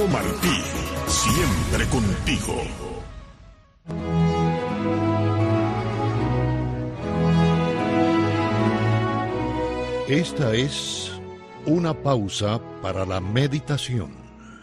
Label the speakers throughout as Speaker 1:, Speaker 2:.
Speaker 1: Mauro Martí, siempre contigo.
Speaker 2: Esta es una pausa para la meditación.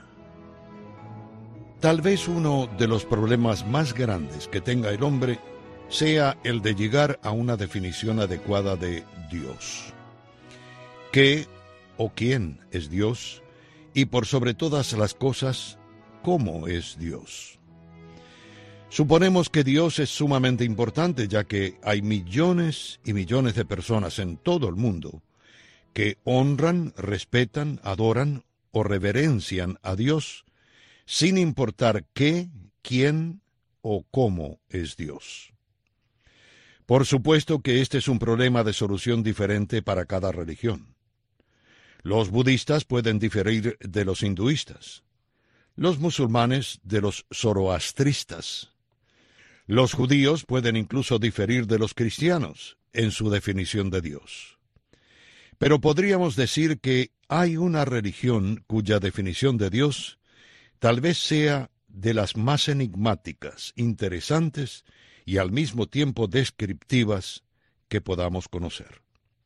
Speaker 2: Tal vez uno de los problemas más grandes que tenga el hombre sea el de llegar a una definición adecuada de Dios. ¿Qué o quién es Dios? Y por sobre todas las cosas, ¿cómo es Dios? Suponemos que Dios es sumamente importante, ya que hay millones y millones de personas en todo el mundo que honran, respetan, adoran o reverencian a Dios, sin importar qué, quién o cómo es Dios. Por supuesto que este es un problema de solución diferente para cada religión. Los budistas pueden diferir de los hinduistas, los musulmanes de los zoroastristas. Los judíos pueden incluso diferir de los cristianos en su definición de Dios. Pero podríamos decir que hay una religión cuya definición de Dios tal vez sea de las más enigmáticas, interesantes y al mismo tiempo descriptivas que podamos conocer.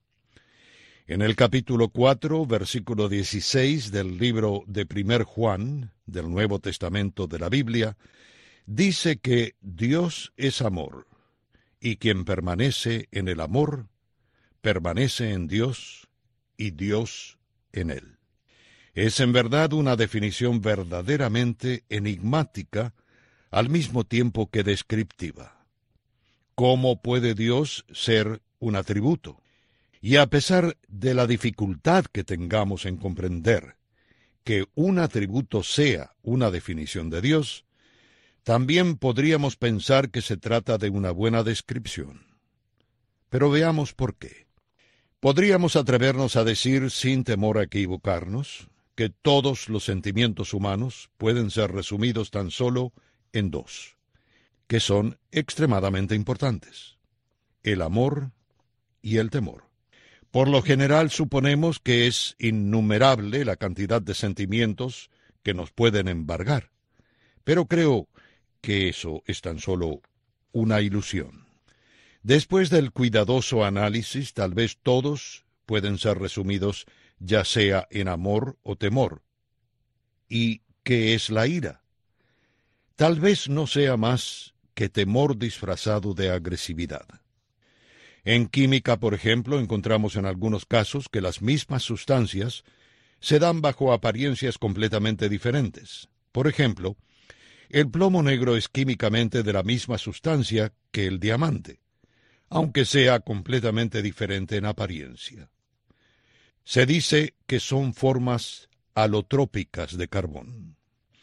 Speaker 2: En el capítulo 4, versículo 16 del libro de 1 Juan, del Nuevo Testamento de la Biblia, dice que Dios es amor, y quien permanece en el amor, permanece en Dios, y Dios en él. Es en verdad una definición verdaderamente enigmática, al mismo tiempo que descriptiva. ¿Cómo puede Dios ser un atributo? Y a pesar de la dificultad que tengamos en comprender que un atributo sea una definición de Dios, también podríamos pensar que se trata de una buena descripción. Pero veamos por qué. Podríamos atrevernos a decir, sin temor a equivocarnos, que todos los sentimientos humanos pueden ser resumidos tan solo en dos, que son extremadamente importantes: el amor y el temor. Por lo general suponemos que es innumerable la cantidad de sentimientos que nos pueden embargar, pero creo que eso es tan solo una ilusión. Después del cuidadoso análisis, tal vez todos pueden ser resumidos ya sea en amor o temor. ¿Y qué es la ira? Tal vez no sea más que temor disfrazado de agresividad. En química, por ejemplo, encontramos en algunos casos que las mismas sustancias se dan bajo apariencias completamente diferentes. Por ejemplo, el plomo negro es químicamente de la misma sustancia que el diamante, aunque sea completamente diferente en apariencia. Se dice que son formas alotrópicas de carbón.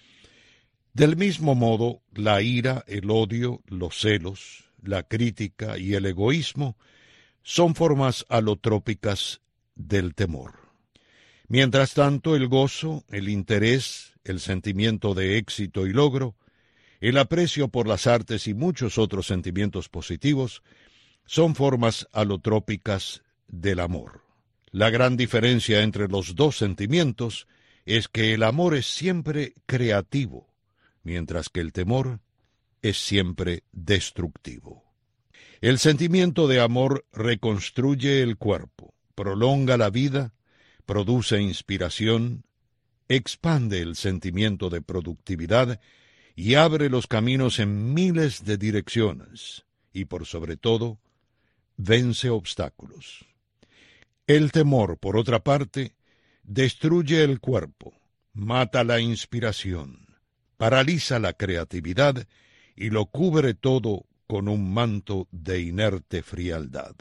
Speaker 2: Del mismo modo, la ira, el odio, los celos, la crítica y el egoísmo son formas alotrópicas del temor. Mientras tanto, el gozo, el interés, el sentimiento de éxito y logro, el aprecio por las artes y muchos otros sentimientos positivos son formas alotrópicas del amor. La gran diferencia entre los dos sentimientos es que el amor es siempre creativo, mientras que el temor es siempre destructivo. El sentimiento de amor reconstruye el cuerpo, prolonga la vida, produce inspiración, expande el sentimiento de productividad y abre los caminos en miles de direcciones, y por sobre todo, vence obstáculos. El temor, por otra parte, destruye el cuerpo, mata la inspiración, paraliza la creatividad y lo cubre todo con un manto de inerte frialdad.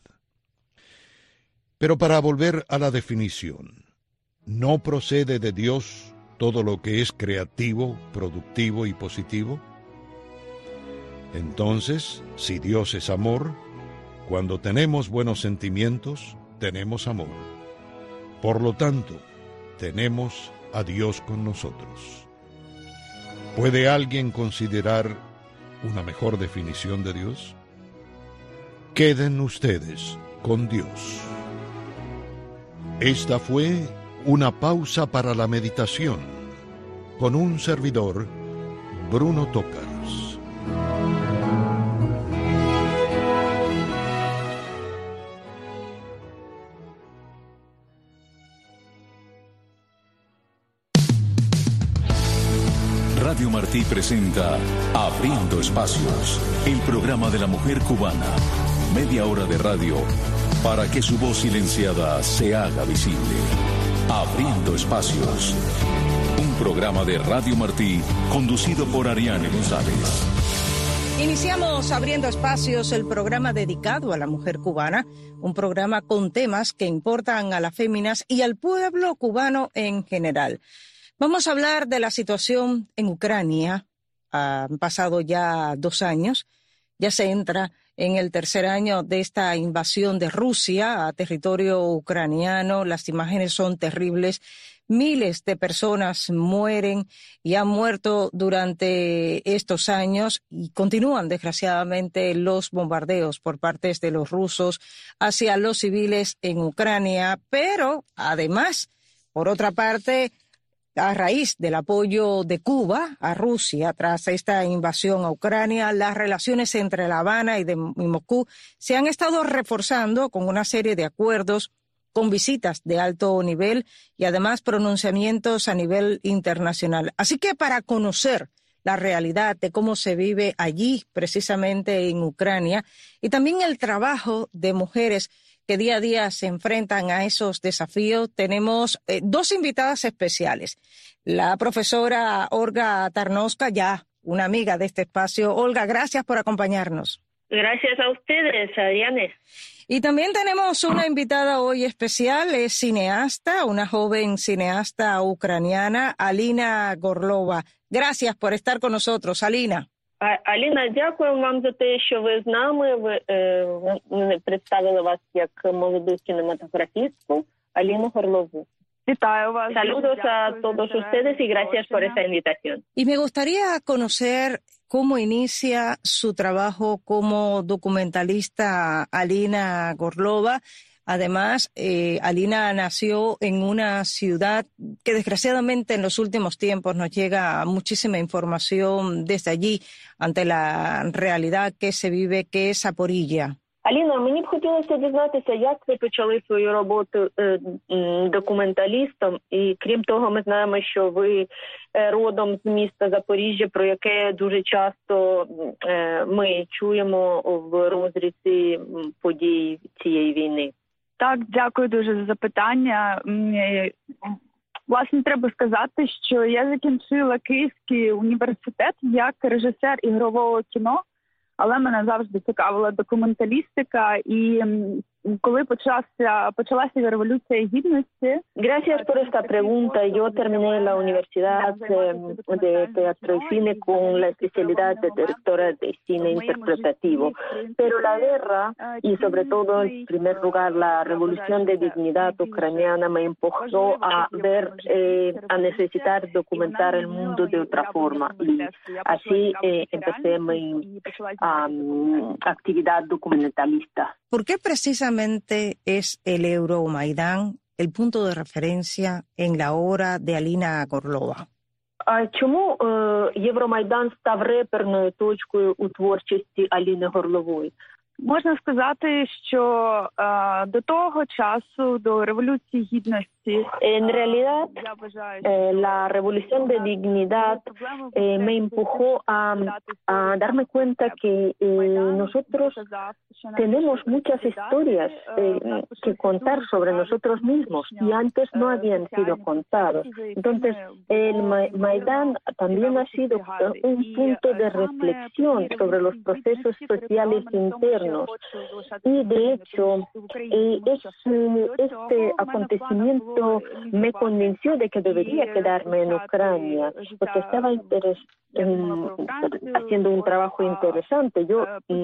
Speaker 2: Pero para volver a la definición, ¿no procede de Dios todo lo que es creativo, productivo y positivo? Entonces, si Dios es amor, cuando tenemos buenos sentimientos, tenemos amor. Por lo tanto, tenemos a Dios con nosotros. ¿Puede alguien considerar una mejor definición de Dios? Queden ustedes con Dios. Esta fue una pausa para la meditación con un servidor, Bruno Tocars.
Speaker 3: Radio Martí presenta Abriendo Espacios, el programa de la mujer cubana. Media hora de radio para que su voz silenciada se haga visible. Abriendo Espacios, un programa de Radio Martí conducido por Ariane González.
Speaker 4: Iniciamos Abriendo Espacios, el programa dedicado a la mujer cubana, un programa con temas que importan a las féminas y al pueblo cubano en general. Vamos a hablar de la situación en Ucrania. Han pasado ya 2 años, ya se entra en el tercer año de esta invasión de Rusia a territorio ucraniano. Las imágenes son terribles. Miles de personas mueren y han muerto durante estos años y continúan, desgraciadamente, los bombardeos por parte de los rusos hacia los civiles en Ucrania. Pero, además, por otra parte, a raíz del apoyo de Cuba a Rusia tras esta invasión a Ucrania, las relaciones entre La Habana y Moscú se han estado reforzando con una serie de acuerdos, con visitas de alto nivel y además pronunciamientos a nivel internacional. Así que para conocer la realidad de cómo se vive allí, precisamente en Ucrania, y también el trabajo de mujeres que día a día se enfrentan a esos desafíos, tenemos 2 invitadas especiales. La profesora Olga Tarnowska, ya una amiga de este espacio. Olga, gracias por acompañarnos.
Speaker 5: Gracias a ustedes, Ariane.
Speaker 4: Y también tenemos una invitada hoy especial, es cineasta, una joven cineasta ucraniana, Alina Gorlova. Gracias por estar con nosotros, Alina.
Speaker 5: Аліна, дякую вам за те, що ви з нами. Ми представили вас як молоду кінематографістку Аліну Горлову.
Speaker 6: Вітаю вас.
Speaker 5: Saludos a todos ustedes y gracias por esta invitación.
Speaker 4: Y me gustaría conocer cómo inicia su trabajo como documentalista Alina Gorlova. Además, Alina nació en una ciudad que desgraciadamente en los últimos tiempos nos llega muchísima información desde allí ante la realidad que se vive, que es Zaporilla.
Speaker 5: Аліна, мені б хотілося дізнатися, як ви почали свою роботу документалістом. І крім того, ми знаємо, що ви родом з міста Запоріжжя, про яке дуже часто ми чуємо в розрізі подій цієї війни.
Speaker 6: Так, дякую дуже за запитання. Власне, треба сказати, що я закінчила Київський університет як режисер ігрового кіно, але мене завжди цікавила документалістика, і коли почалася Революція Гідності...
Speaker 5: Gracias por esta pregunta. Yo terminé la Universidad de Teatro y Cine con la especialidad de directora de cine interpretativo. Pero la guerra y sobre todo, en primer lugar, la Revolución de Dignidad ucraniana me empujó a ver, a necesitar documentar el mundo de otra forma. Y así empecé mi actividad documentalista.
Speaker 4: ¿Por qué precisamente es el Euromaidán el punto de referencia en la obra de Alina Gorlova?
Speaker 5: Чому Євромайдан став реперною точкою у творчості Аліни Горлової?
Speaker 6: Можна сказати, що до того часу, до Революції Гідності,
Speaker 5: en realidad, la Revolución de Dignidad me empujó a darme cuenta que nosotros tenemos muchas historias que contar sobre nosotros mismos y antes no habían sido contados. Entonces, el Maidán también ha sido un punto de reflexión sobre los procesos sociales internos. Y de hecho, este acontecimiento me convenció de que debería quedarme en Ucrania, porque estaba haciendo un trabajo interesante. Yo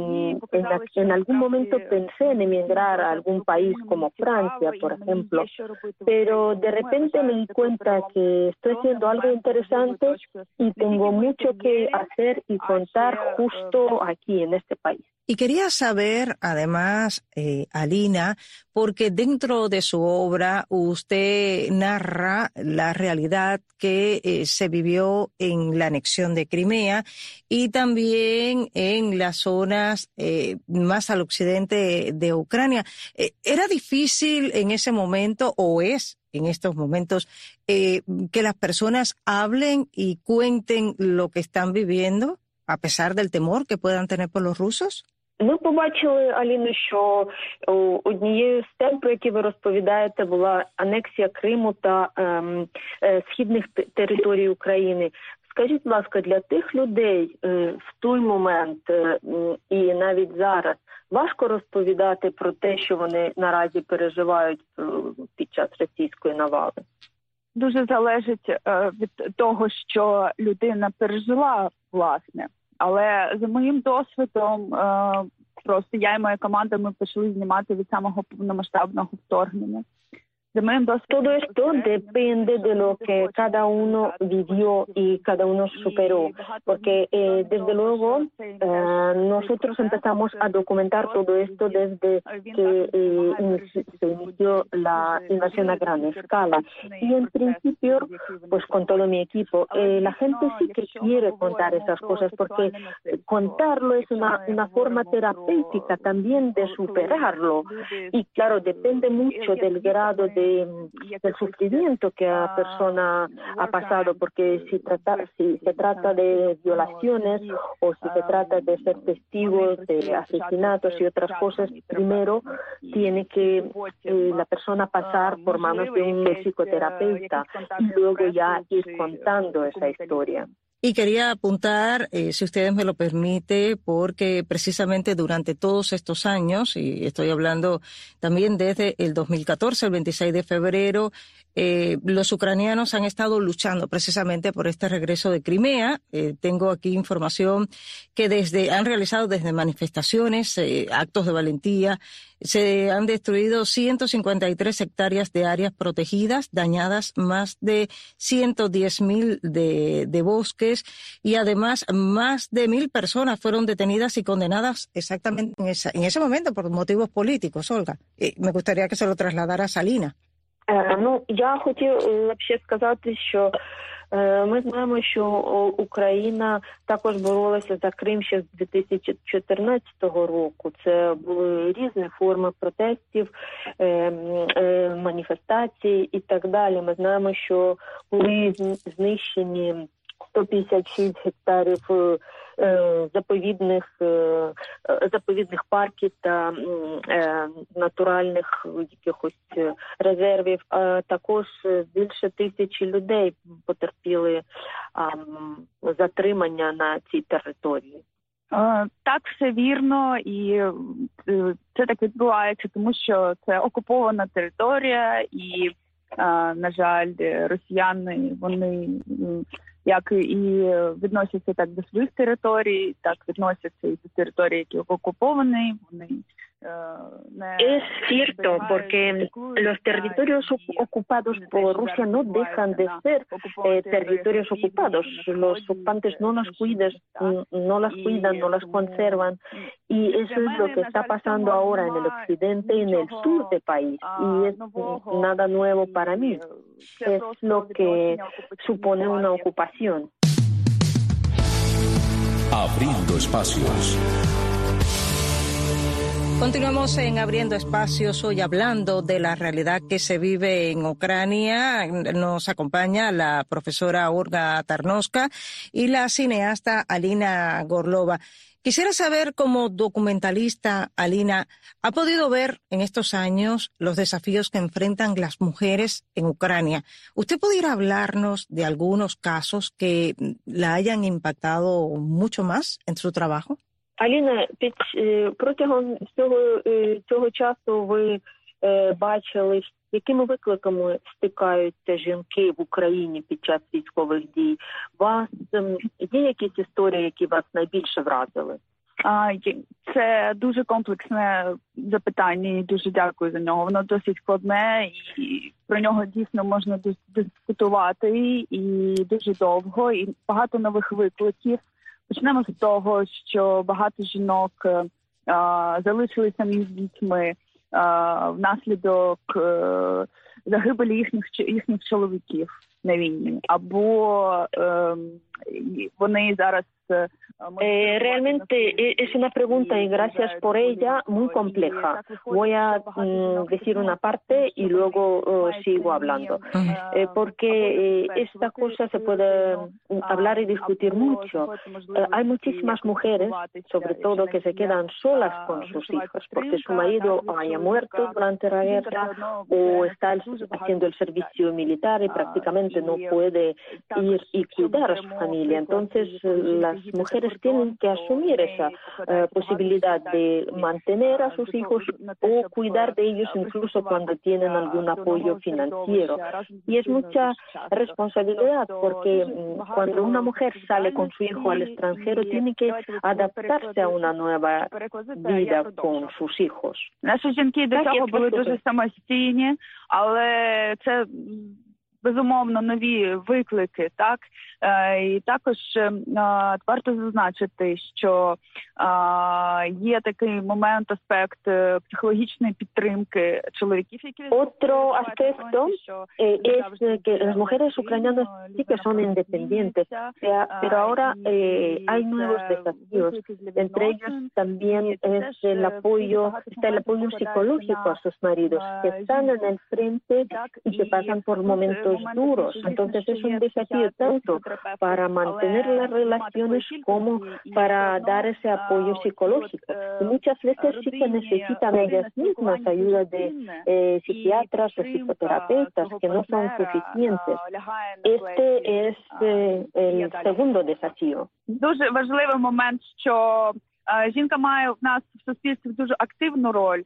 Speaker 5: en algún momento pensé en emigrar a algún país como Francia, por ejemplo, pero de repente me di cuenta que estoy haciendo algo interesante y tengo mucho que hacer y contar justo aquí en este país.
Speaker 4: Y quería saber, además, Alina, porque dentro de su obra usted narra la realidad que se vivió en la anexión de Crimea y también en las zonas más al occidente de Ucrania. ¿Era difícil en ese momento o es en estos momentos que las personas hablen y cuenten lo que están viviendo a pesar del temor que puedan tener por los rusos?
Speaker 5: Ми побачили, Аліно, що однією з тем, про які ви розповідаєте, була анексія Криму та східних територій України. Скажіть, будь ласка, для тих людей в той момент і навіть зараз важко розповідати про те, що вони наразі переживають під час російської навали?
Speaker 6: Дуже залежить від того, що людина пережила, власне. Але за моїм досвідом, просто я і моя команда, ми почали знімати від самого повномасштабного вторгнення.
Speaker 5: Todo esto depende de lo que cada uno vivió y cada uno superó, porque desde luego nosotros empezamos a documentar todo esto desde que se inició la invasión a gran escala. Y en principio, pues con todo mi equipo, la gente sí que quiere contar esas cosas, porque contarlo es una forma terapéutica también de superarlo. Y claro, depende mucho del grado del sufrimiento que la persona ha pasado, porque si se trata de violaciones o si se trata de ser testigos de asesinatos y otras cosas, primero tiene que la persona pasar por manos de un psicoterapeuta y luego ya ir contando esa historia.
Speaker 4: Y quería apuntar, si ustedes me lo permiten, porque precisamente durante todos estos años, y estoy hablando también desde el 2014, el 26 de febrero, los ucranianos han estado luchando precisamente por este regreso de Crimea. Tengo aquí información que han realizado desde manifestaciones, actos de valentía. Se han destruido 153 hectáreas de áreas protegidas, dañadas más de 110.000 de bosques y además más de 1.000 personas fueron detenidas y condenadas exactamente en ese momento por motivos políticos, Olga. Me gustaría que se lo trasladara a Salina.
Speaker 5: Я хотів ще сказати, що ми знаємо, що Україна також боролася за Крим ще з 2014 року. Це були різні форми протестів, маніфестацій і так далі. Ми знаємо, що були знищені 156 гектарів заповідних парків та натуральних якихось резервів. Також більше 1000 людей потерпіли затримання на цій території.
Speaker 6: Так, все вірно, і це так відбувається, тому що це окупована територія, і, на жаль, росіяни, вони як і відносяться так до своїх територій, так відносяться і до територій, які окуповані, вони
Speaker 5: Es cierto, porque los territorios ocupados por Rusia no dejan de ser territorios ocupados. Los ocupantes no las cuidan, no las conservan. Y eso es lo que está pasando ahora en el occidente y en el sur del país. Y es nada nuevo para mí. Es lo que supone una ocupación.
Speaker 3: Abriendo espacios.
Speaker 4: Continuamos en Abriendo Espacios, hoy hablando de la realidad que se vive en Ucrania. Nos acompaña la profesora Olga Tarnowska y la cineasta Alina Gorlova. Quisiera saber, como documentalista, Alina, ¿ha podido ver en estos años los desafíos que enfrentan las mujeres en Ucrania? ¿Usted pudiera hablarnos de algunos casos que la hayan impactado mucho más en su trabajo?
Speaker 5: Аліна, протягом цього часу ви бачили, з якими викликами стикаються жінки в Україні під час військових дій? У вас є якісь історії, які вас найбільше вразили?
Speaker 6: Це дуже комплексне запитання і дуже дякую за нього. Воно досить складне і про нього дійсно можна дискутувати і дуже довго, і багато нових викликів. Почнемо з того, що багато жінок залишилися самі з дітьми внаслідок загибелі їхніх чоловіків на війні. Або вони зараз...
Speaker 5: Realmente es una pregunta y gracias por ella muy compleja. Voy a decir una parte y luego sigo hablando. Porque esta cosa se puede hablar y discutir mucho. Hay muchísimas mujeres, sobre todo, que se quedan solas con sus hijos porque su marido haya muerto durante la guerra o está haciendo el servicio militar y prácticamente no puede ir y cuidar a su familia. Entonces, las mujeres tienen que asumir esa posibilidad de mantener a sus hijos o cuidar de ellos incluso cuando tienen algún apoyo financiero. Y es mucha responsabilidad porque cuando una mujer sale con su hijo al extranjero tiene que adaptarse a una nueva vida con sus hijos.
Speaker 6: Наші жінки до цього були дуже самостійні, але це безумовно нові виклики, так? І також варто зазначити, що є такий момент, аспект психологічної підтримки чоловіків, які...
Speaker 5: Otro aspecto es que las mujeres ucranianas sí que son independientes, pero ahora hay nuevos desafíos. Entre ellos también es está el apoyo psicológico a sus maridos, que están en el frente y que pasan por momentos duros. Entonces es un desafío tanto para mantener las relaciones como para dar ese apoyo psicológico. Y muchas veces sí que necesitan ellas mismas ayuda de psiquiatras o psicoterapeutas que no son suficientes. Este es el segundo desafío.
Speaker 6: Дуже важливий момент, що жінка має в нас в суспільстві дуже активну роль.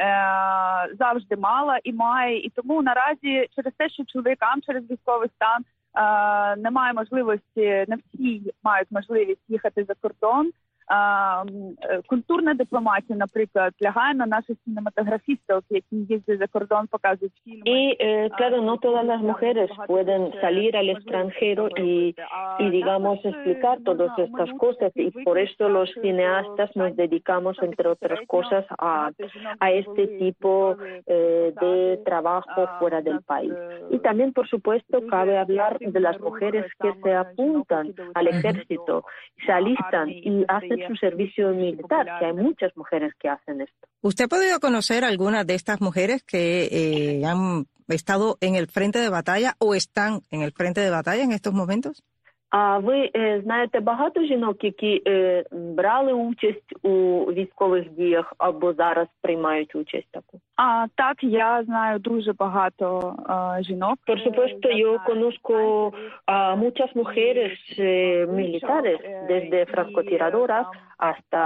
Speaker 6: Завжди мала і має, і тому наразі через те, що чоловікам через військовий стан немає можливості, не всі мають можливість їхати за кордон. Культурна дипломатія, наприклад, лягає на наших cinematografistas, які їздять за кордон, показують фільми.
Speaker 5: Y claro, no todas las mujeres pueden salir al extranjero y digamos explicar todas estas cosas y por eso los cineastas nos dedicamos entre otras cosas a este tipo de trabajo fuera del país. Y también por supuesto cabe hablar de las mujeres que se apuntan al ejército, se alistan y hacen su servicio militar, que hay muchas mujeres que hacen esto.
Speaker 4: ¿Usted ha podido conocer algunas de estas mujeres que han estado en el frente de batalla o están en el frente de batalla en estos momentos?
Speaker 5: А ви знаєте багато жінок, які брали участь у військових діях або зараз приймають участь таку?
Speaker 6: Так, я знаю дуже багато жінок.
Speaker 5: Por supuesto, yo conozco a muchas mujeres militares, desde francotiradoras hasta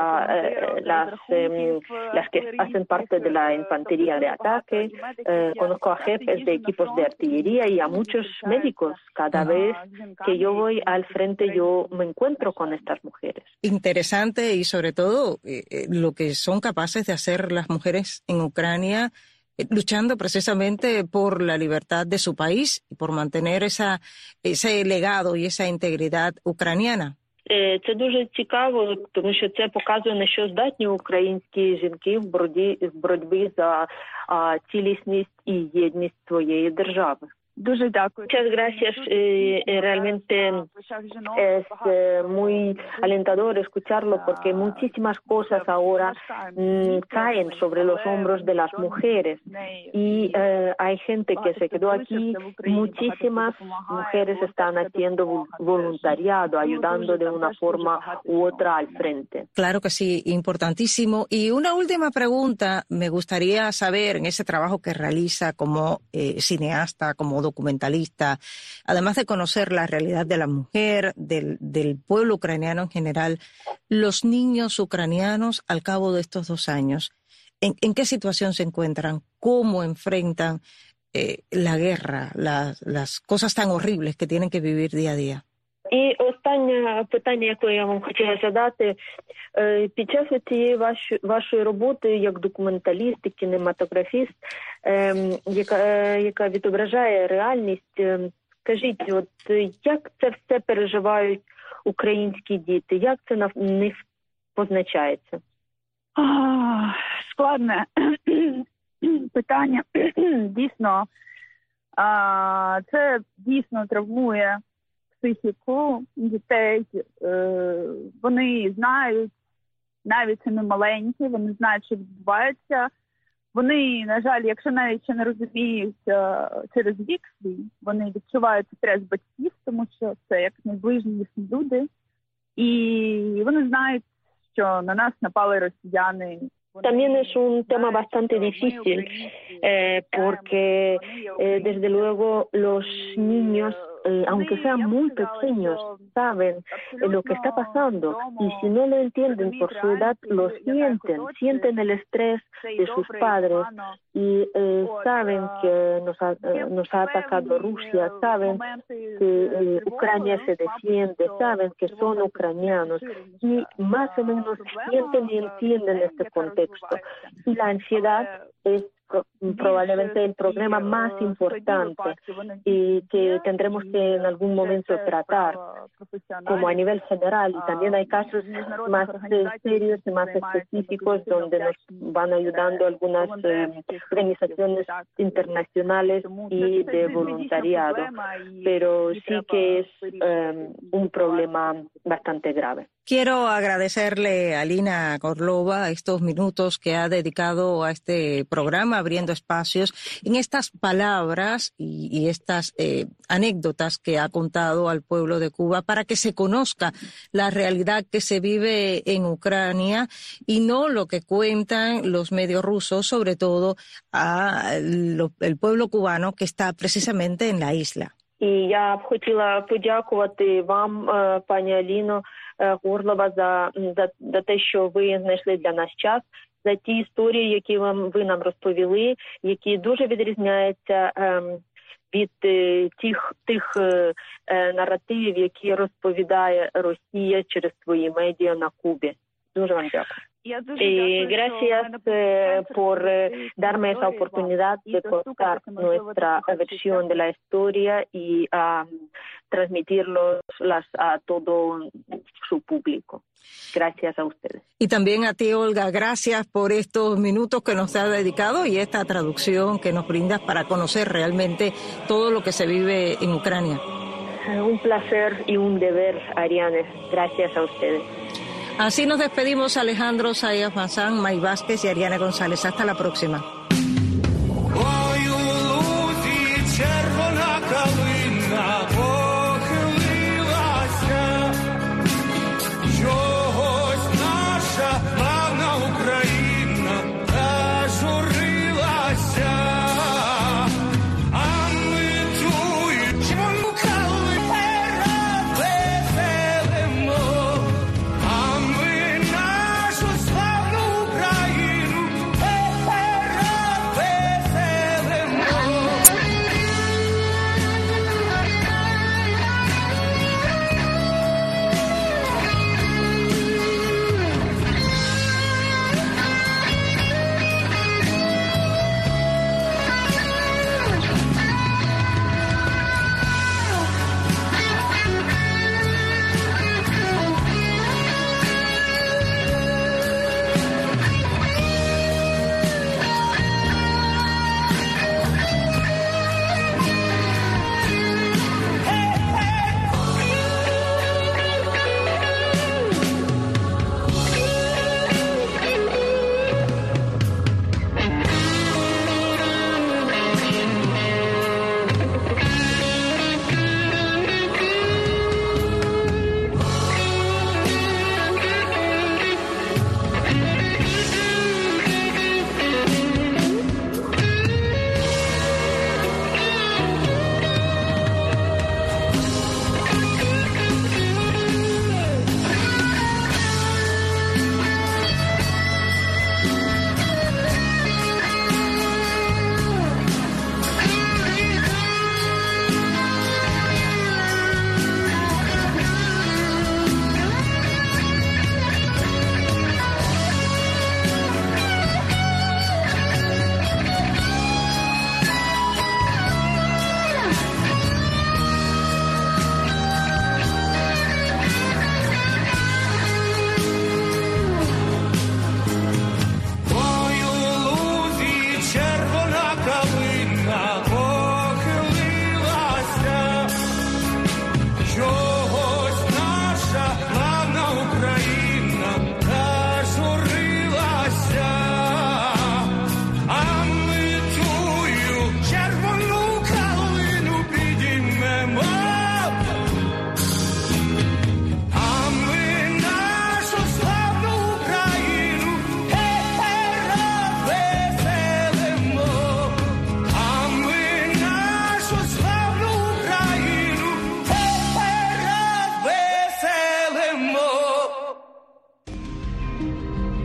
Speaker 5: las que hacen parte de la infantería de ataque. Conozco a jefes de equipos de artillería y a muchos médicos. Cada vez que yo voy al frente, yo me encuentro con estas mujeres.
Speaker 4: Interesante y sobre todo lo que son capaces de hacer las mujeres en Ucrania, luchando precisamente por la libertad de su país y por mantener ese legado y esa integridad ucraniana.
Speaker 5: Це дуже цікаво, тому що це показує, на що здатні українські жінки в боротьбі за цілісність і єдність своєї держави.
Speaker 6: Дуже дякую.
Speaker 5: Muchas gracias. Realmente es muy alentador escucharlo porque muchísimas cosas ahora caen sobre los hombros de las mujeres y hay gente que se quedó aquí. Muchísimas mujeres están haciendo voluntariado, ayudando de una forma u otra al frente.
Speaker 4: Claro que sí, importantísimo. Y una última pregunta, me gustaría saber en ese trabajo que realiza como cineasta, como documentalista, además de conocer la realidad de la mujer, del pueblo ucraniano en general, los niños ucranianos al cabo de estos 2 años, ¿En qué situación se encuentran? ¿Cómo enfrentan la guerra, las cosas tan horribles que tienen que vivir día a día?
Speaker 5: І останнє питання, яке я вам хотіла задати. Під час цієї вашої роботи як документаліст і кінематографіст, яка відображає реальність, скажіть, от як це все переживають українські діти? Як це на них позначається?
Speaker 6: Складне питання. Дійсно, це дійсно травмує психіку дітей. Вони знають, навіть вони маленькі, вони знають, що відбувається. Вони, на жаль, якщо навіть ще не розуміють через вік свій, вони відчувають стрес батьків, тому що це як найближні їхні люди. І вони знають, що на нас напали росіяни.
Speaker 5: También es un tema bastante difícil porque desde luego los niños, aunque sean muy pequeños, saben lo que está pasando y si no lo entienden por su edad, lo sienten el estrés de sus padres y saben que nos ha atacado Rusia, saben que Ucrania se defiende, saben que son ucranianos y más o menos sienten y entienden este contexto. Y la ansiedad es probablemente el problema más importante y que tendremos que en algún momento tratar como a nivel general, y también hay casos más serios y más específicos donde nos van ayudando algunas organizaciones internacionales y de voluntariado, pero sí que es un problema bastante grave.
Speaker 4: Quiero agradecerle a Lina Korlova estos minutos que ha dedicado a este programa, Abriendo Espacios, en estas palabras y estas anécdotas que ha contado al pueblo de Cuba para que se conozca la realidad que se vive en Ucrania y no lo que cuentan los medios rusos, sobre todo el pueblo cubano que está precisamente en la isla.
Speaker 5: І я б хотіла подякувати вам, пані Аліно Корлова, за те, що ви знайшли для нас час, за ті історії, які ви нам розповіли, які дуже відрізняються від тих наративів, які розповідає Росія через свої медіа на Кубі. Дуже вам дякую. Y gracias por darme esa oportunidad de contar nuestra versión de la historia y transmitirlos a todo su público. Gracias a ustedes.
Speaker 4: Y también a ti, Olga, gracias por estos minutos que nos has dedicado y esta traducción que nos brindas para conocer realmente todo lo que se vive en Ucrania.
Speaker 5: Un placer y un deber, Ariane. Gracias a ustedes.
Speaker 4: Así nos despedimos, Alejandro Zayas Mazán, May Vázquez y Ariane González. Hasta la próxima.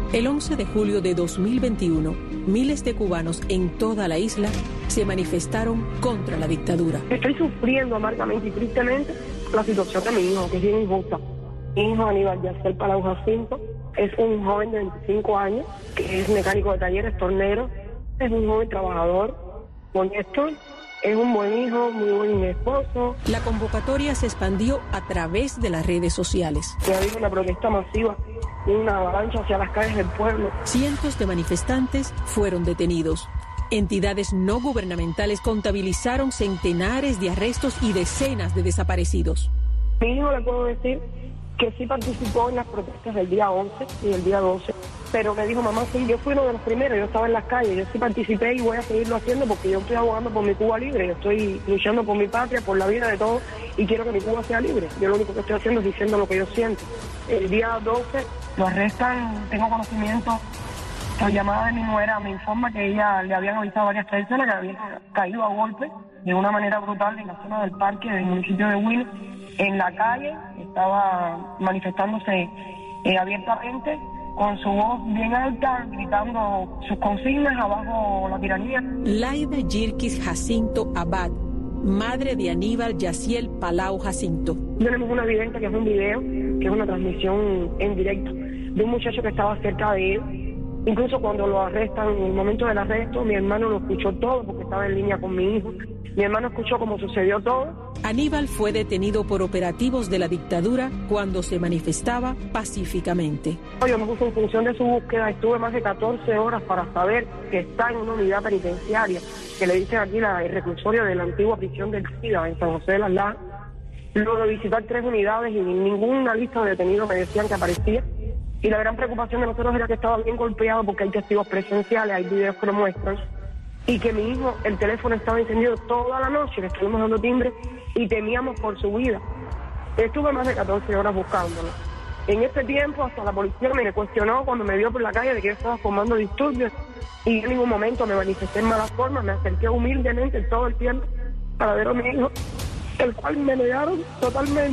Speaker 7: El 11 de julio de 2021, miles de cubanos en toda la isla se manifestaron contra la dictadura.
Speaker 8: Estoy sufriendo amargamente y tristemente la situación de mi hijo, que es bien injusta. Mi hijo Aníbal Yaciel Palau Jacinto es un joven de 25 años, que es mecánico de talleres, tornero, es un joven trabajador, honesto, es un buen hijo, muy buen esposo.
Speaker 7: La convocatoria se expandió a través de las redes sociales.
Speaker 8: Se ha visto una protesta masiva, una avalancha hacia las calles del pueblo.
Speaker 7: Cientos de manifestantes fueron detenidos. Entidades no gubernamentales contabilizaron centenares de arrestos y decenas de desaparecidos.
Speaker 8: Mi hijo, le puedo decir que sí participó en las protestas del día 11 y del día 12, pero me dijo, mamá, sí, yo fui uno de los primeros, yo estaba en las calles, yo sí participé y voy a seguirlo haciendo porque yo estoy abogando por mi Cuba libre, yo estoy luchando por mi patria, por la vida de todos y quiero que mi Cuba sea libre. Yo lo único que estoy haciendo es diciendo lo que yo siento. El día 12 lo arrestan, tengo conocimiento, la llamada de mi nuera me informa que ella le habían avisado a varias personas que habían caído a golpe de una manera brutal en la zona del parque del municipio de Huila. En la calle, estaba manifestándose abiertamente, con su voz bien alta, gritando sus consignas abajo la tiranía.
Speaker 7: Laida Yirkis Jacinto Abad, madre de Aníbal Yaciel Palau Jacinto.
Speaker 8: Tenemos una evidencia que es un video, que es una transmisión en directo de un muchacho que estaba cerca de él. Incluso cuando lo arrestan, en el momento del arresto, mi hermano lo escuchó todo porque estaba en línea con mi hijo. Mi hermano escuchó cómo sucedió todo.
Speaker 7: Aníbal fue detenido por operativos de la dictadura cuando se manifestaba pacíficamente.
Speaker 8: Yo me puse en función de su búsqueda, estuve más de 14 horas para saber que está en una unidad penitenciaria, que le dicen aquí el reclusorio de la antigua prisión del SIDA en San José de las Lajas. Luego de visitar 3 unidades y ninguna lista de detenidos me decían que aparecía. Y la gran preocupación de nosotros era que estaba bien golpeado porque hay testigos presenciales, hay videos que lo muestran, y que mi hijo, el teléfono estaba encendido toda la noche, le estuvimos dando timbre y temíamos por su vida. Estuve más de 14 horas buscándolo. En ese tiempo hasta la policía me cuestionó cuando me vio por la calle de que yo estaba formando disturbios y en ningún momento me manifesté en mala forma, me acerqué humildemente todo el tiempo para ver a mi hijo, el cual me negaron totalmente.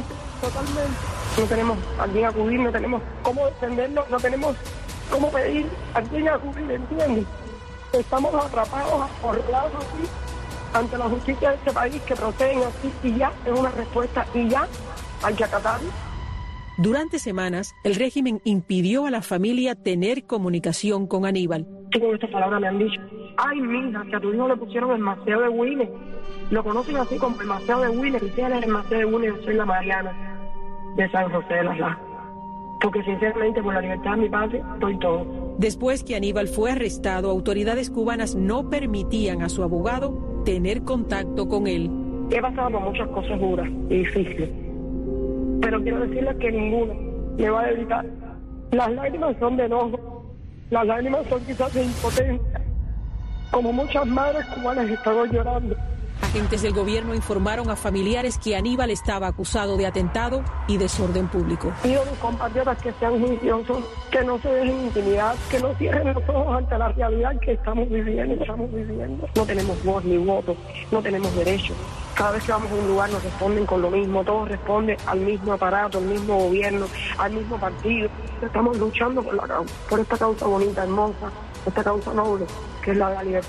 Speaker 8: No tenemos a quién acudir, no tenemos cómo defendernos, no tenemos cómo pedir a quién acudir, ¿entiendes? Estamos atrapados, acorralados así, ante la justicia de este país que proceden así y ya es una respuesta y ya hay que acatarlo.
Speaker 7: Durante semanas, el régimen impidió a la familia tener comunicación con Aníbal.
Speaker 8: Sí, con estas palabras me han dicho, ay, mija, que a tu hijo le pusieron el Maceo de Huila. Lo conocen así como el Maceo de Huila, y si él es el Maceo de Huila, yo soy la Mariana de San José de las Lajas. Porque sinceramente por la libertad de mi patria estoy todo.
Speaker 7: Después que Aníbal fue arrestado, autoridades cubanas no permitían a su abogado tener contacto con él.
Speaker 8: He pasado por muchas cosas duras y difíciles, pero quiero decirles que ninguna me va a evitar. Las lágrimas son de enojo, las lágrimas son quizás de impotencia, como muchas madres cubanas están llorando.
Speaker 7: Agentes del gobierno informaron a familiares que Aníbal estaba acusado de atentado y desorden público.
Speaker 8: Pido a mis compatriotas que sean juiciosos, que no se dejen intimidar, que no cierren los ojos ante la realidad que estamos viviendo. No tenemos voz ni voto, no tenemos derechos. Cada vez que vamos a un lugar nos responden con lo mismo, todos responden al mismo aparato, al mismo gobierno, al mismo partido. Estamos luchando por esta causa bonita, hermosa, esta causa noble, que es la de la libertad.